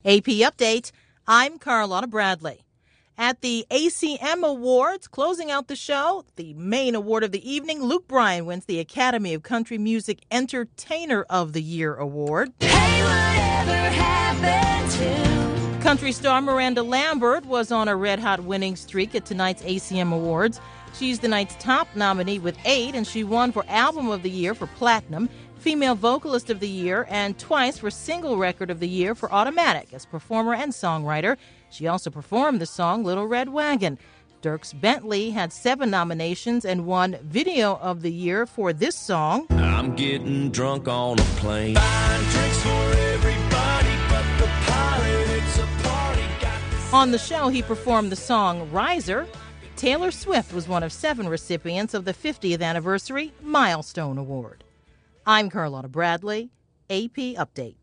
AP Update, I'm Carlotta Bradley. At the ACM Awards, closing out the show, the main award of the evening, Luke Bryan wins the Academy of Country Music Entertainer of the Year award. Hey, whatever happened to... Country star Miranda Lambert was on a red-hot winning streak at tonight's ACM Awards. She's the night's top nominee with 8, and she won for Album of the Year for Platinum, Female Vocalist of the Year, and twice for Single Record of the Year for Automatic as performer and songwriter. She also performed the song Little Red Wagon. Dierks Bentley had 7 nominations and won Video of the Year for this song. I'm getting drunk on a plane. Buying drinks for everybody but the pilot. It's a party. On the show, he performed the song Riser. Taylor Swift was one of 7 recipients of the 50th Anniversary Milestone Award. I'm Carlotta Bradley, AP Update.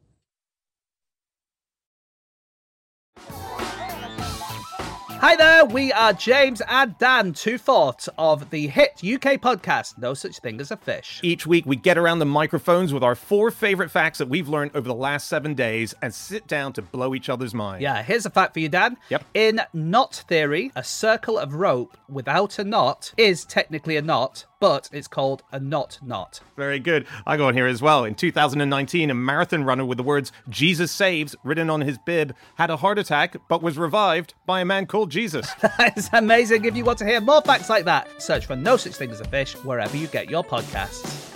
Hi there, we are James and Dan, 2/4 of the hit UK podcast, No Such Thing as a Fish. Each week, we get around the microphones with our 4 favorite facts that we've learned over the last 7 days and sit down to blow each other's minds. Yeah, here's a fact for you, Dan. Yep. In knot theory, a circle of rope without a knot is technically a knot, but it's called a knot. Very good. I got on here as well. In 2019, a marathon runner with the words "Jesus Saves" written on his bib had a heart attack but was revived by a man called Jesus. That's amazing. If you want to hear more facts like that, search for No Such Thing as a Fish wherever you get your podcasts.